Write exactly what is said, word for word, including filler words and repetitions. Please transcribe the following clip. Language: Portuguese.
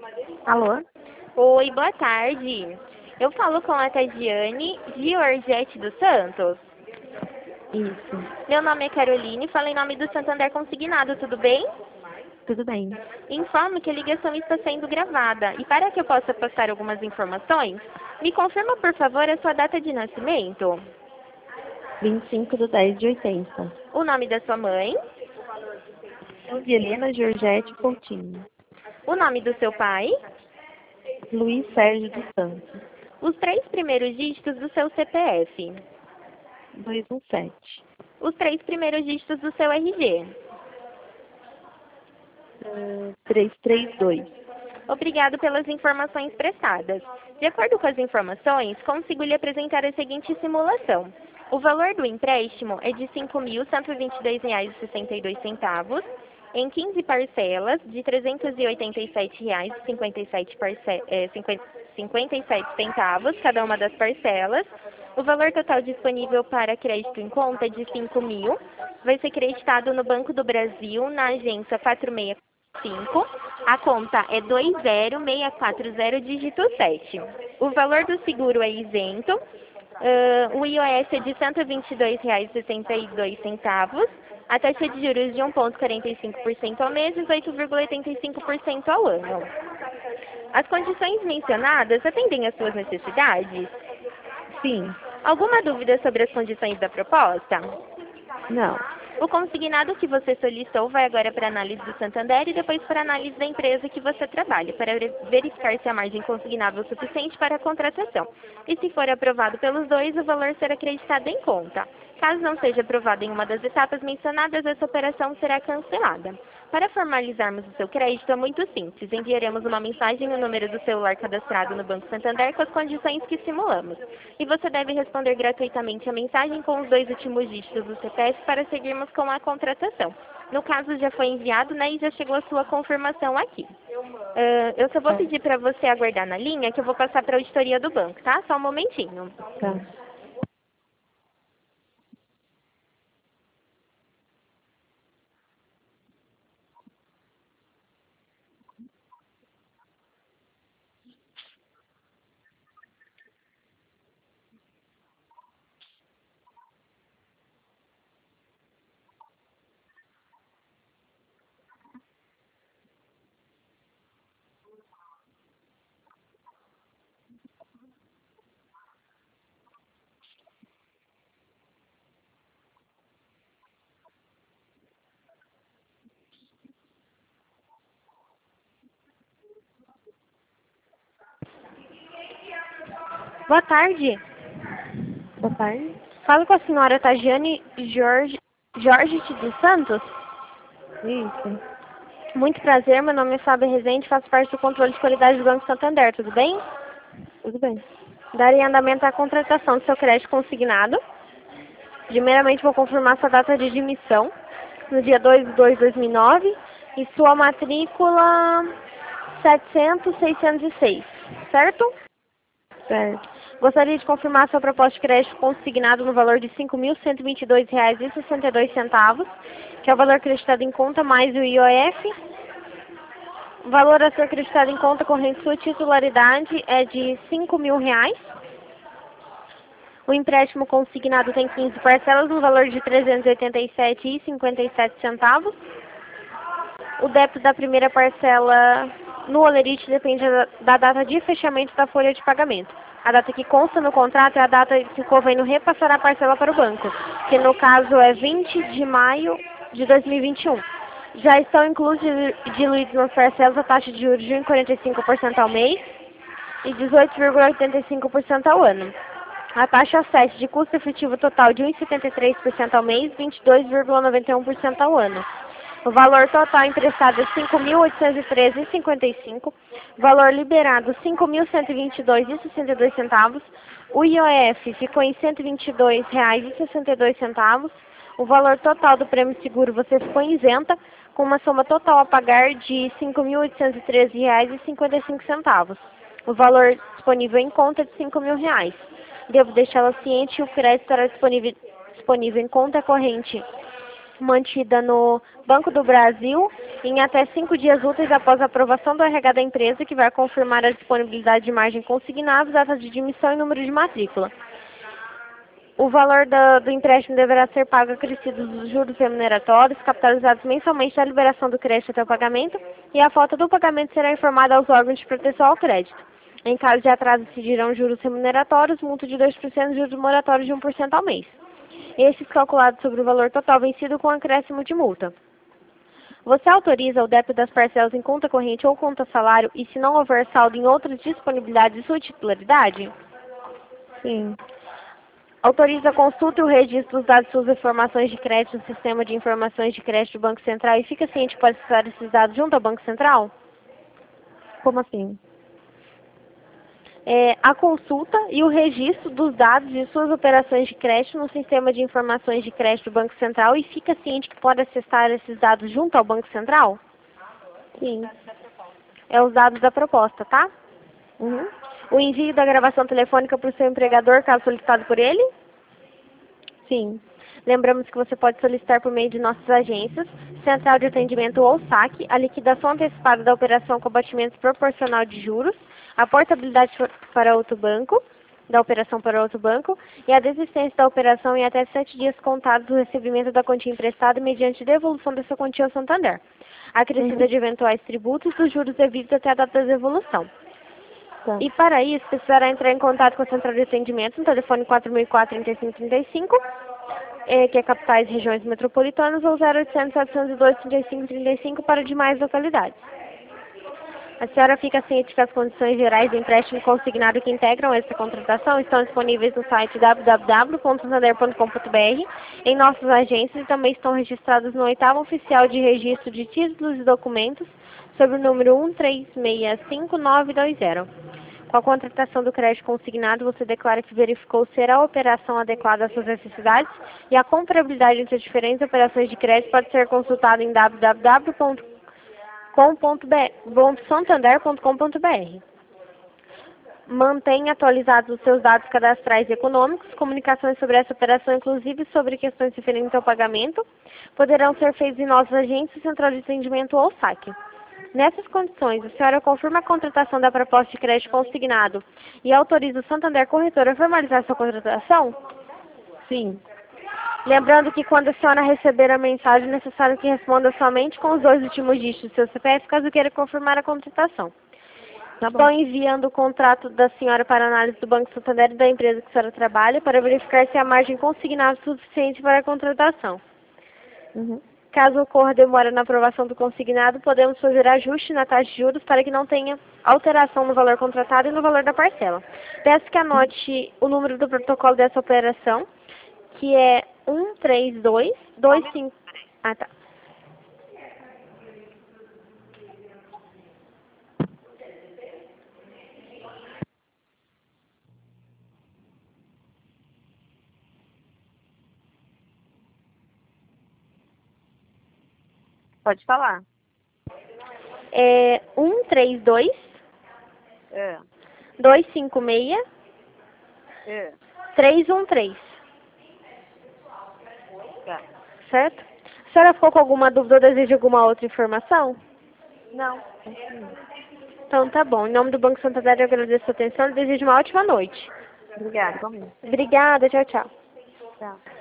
Alô? Oi, boa tarde. Eu falo com a Tadiane Giorgetti dos Santos. Isso. Meu nome é Caroline, falo em nome do Santander Consignado, tudo bem? Tudo bem. Informo que a ligação está sendo gravada e para que eu possa passar algumas informações, me confirma por favor a sua data de nascimento, vinte e cinco de dez de oitenta. o nome da sua mãe, Helena Georgette Coutinho. o nome do seu pai, Luiz Sérgio dos Santos. os três primeiros dígitos do seu C P F, duzentos e dezessete. os três primeiros dígitos do seu R G. Uh, trezentos e trinta e dois. Obrigado pelas informações prestadas. De acordo com as informações, consigo lhe apresentar a seguinte simulação. O valor do empréstimo é de cinco mil cento e vinte e dois reais e sessenta e dois centavos, em quinze parcelas de trezentos e oitenta e sete reais e cinquenta e sete parce- eh, cinquenta cinquenta e sete centavos, cada uma das parcelas. O valor total disponível para crédito em conta é de cinco mil. Vai ser creditado no Banco do Brasil, na agência quatro seis cinco. A conta é dois zero seis quatro zero, dígito sete. O valor do seguro é isento. Uh, o I O S é de cento e vinte e dois reais e sessenta e dois centavos. A taxa de juros de um vírgula quarenta e cinco por cento ao mês e dezoito vírgula oitenta e cinco por cento ao ano. As condições mencionadas atendem às suas necessidades? Sim. Alguma dúvida sobre as condições da proposta? Não. O consignado que você solicitou vai agora para a análise do Santander e depois para a análise da empresa que você trabalha, para verificar se a margem consignável é suficiente para a contratação. E se for aprovado pelos dois, o valor será acreditado em conta. Caso não seja aprovado em uma das etapas mencionadas, essa operação será cancelada. Para formalizarmos o seu crédito é muito simples. Enviaremos uma mensagem no número do celular cadastrado no Banco Santander com as condições que simulamos. E você deve responder gratuitamente a mensagem com os dois últimos dígitos do C P F para seguirmos com a contratação. No caso, já foi enviado, né, e já chegou a sua confirmação aqui. Uh, eu só vou Tá. pedir para você aguardar na linha, que eu vou passar para a auditoria do banco, tá? Só um momentinho. Tá. Boa tarde. Boa tarde. Falo com a senhora Tajiane Jorge, Jorge dos Santos. Isso. Muito prazer, meu nome é Fábio Rezende, faço parte do controle de qualidade do Banco Santander, tudo bem? Tudo bem. Darei andamento à contratação do seu crédito consignado. Primeiramente, vou confirmar sua data de admissão, no dia dois de dois de dois mil e nove, e sua matrícula setecentos, seiscentos e seis, certo? Certo. Gostaria de confirmar sua proposta de crédito consignado no valor de cinco mil cento e vinte e dois reais e sessenta e dois centavos, que é o valor creditado em conta mais o I O F. O valor a ser acreditado em conta corrente sua titularidade é de cinco mil reais. O empréstimo consignado tem quinze parcelas no valor de trezentos e oitenta e sete reais e cinquenta e sete centavos. O débito da primeira parcela no Olerite depende da data de fechamento da folha de pagamento. A data que consta no contrato é a data que o convênio repassará a parcela para o banco, que no caso é vinte de maio de dois mil e vinte e um. Já estão inclusos e diluídos nas parcelas a taxa de juros de um vírgula quarenta e cinco por cento ao mês e dezoito vírgula oitenta e cinco por cento ao ano. A taxa sete de custo efetivo total de um vírgula setenta e três por cento ao mês e vinte e dois vírgula noventa e um por cento ao ano. O valor total emprestado é cinco mil oitocentos e treze reais e cinquenta e cinco centavos. Valor liberado cinco mil cento e vinte e dois reais e sessenta e dois centavos. O I O F ficou em cento e vinte e dois reais e sessenta e dois centavos. O valor total do prêmio seguro você ficou isenta, com uma soma total a pagar de cinco mil oitocentos e treze reais e cinquenta e cinco centavos. O valor disponível em conta é de cinco mil reais. Devo deixá-la ciente que o crédito estará disponível, disponível em conta corrente mantida no Banco do Brasil em até cinco dias úteis após a aprovação do R H da empresa, que vai confirmar a disponibilidade de margem consignada, data de admissão e número de matrícula. O valor do, do empréstimo deverá ser pago acrescidos dos juros remuneratórios, capitalizados mensalmente da liberação do crédito até o pagamento, e a falta do pagamento será informada aos órgãos de proteção ao crédito. Em caso de atraso, incidirão juros remuneratórios, multa de dois por cento e juros moratórios de um por cento ao mês. Estes calculados sobre o valor total vencido com acréscimo de multa. Você autoriza o débito das parcelas em conta corrente ou conta salário e, se não houver saldo em outras disponibilidades de sua titularidade? Sim. Autoriza a consulta e o registro dos dados de suas informações de crédito no Sistema de Informações de Crédito do Banco Central e fica ciente para acessar esses dados junto ao Banco Central? Como assim? É, a consulta e o registro dos dados de suas operações de crédito no Sistema de Informações de Crédito do Banco Central e fica ciente que pode acessar esses dados junto ao Banco Central? Sim. É os dados da proposta, tá? Uhum. O envio da gravação telefônica para o seu empregador, caso solicitado por ele? Sim. Lembramos que você pode solicitar por meio de nossas agências, Central de Atendimento ou saque, a liquidação antecipada da operação com abatimento proporcional de juros, a portabilidade para outro banco, da operação para outro banco, e a desistência da operação em até sete dias contados do recebimento da quantia emprestada mediante devolução dessa quantia ao Santander, acrescida Uhum. de eventuais tributos dos juros devidos até a data da devolução. Tá. E para isso, precisará entrar em contato com a Central de Atendimento no telefone quatro mil e quatro, trinta e cinco trinta e cinco, eh, que é capitais e regiões metropolitanas, ou zero oitocentos, setecentos e dois, trinta e cinco trinta e cinco para demais localidades. A senhora fica ciente que as condições gerais do empréstimo consignado que integram essa contratação estão disponíveis no site w w w ponto santander ponto com ponto b r, em nossas agências, e também estão registrados no oitavo oficial de registro de títulos e documentos, sob o número um três seis cinco nove dois zero. Com a contratação do crédito consignado, você declara que verificou ser a operação adequada às suas necessidades e a comparabilidade entre as diferentes operações de crédito pode ser consultada em w w w ponto santander ponto com ponto b r. Mantenha atualizados os seus dados cadastrais e econômicos. Comunicações sobre essa operação, inclusive sobre questões referentes ao pagamento, poderão ser feitas em nossas agências, Central de Atendimento ou saque. Nessas condições, a senhora confirma a contratação da proposta de crédito consignado e autoriza o Santander Corretora a formalizar sua contratação? Sim. Lembrando que quando a senhora receber a mensagem, é necessário que responda somente com os dois últimos dígitos do seu C P F, caso queira confirmar a contratação. Tá bom. Estou enviando o contrato da senhora para análise do Banco Santander e da empresa que a senhora trabalha para verificar se a margem consignada é suficiente para a contratação. Uhum. Caso ocorra demora na aprovação do consignado, podemos fazer ajuste na taxa de juros para que não tenha alteração no valor contratado e no valor da parcela. Peço que anote o número do protocolo dessa operação, que é um três dois dois cinco... Ah, tá. Pode falar. É um três dois É. dois cinco seis É. três um três. Tá. Certo? A senhora ficou com alguma dúvida ou deseja alguma outra informação? Não. Então tá bom. Em nome do Banco Santander, eu agradeço a sua atenção e desejo uma ótima noite. Obrigada. Comigo. Obrigada. Tchau, tchau. Tchau.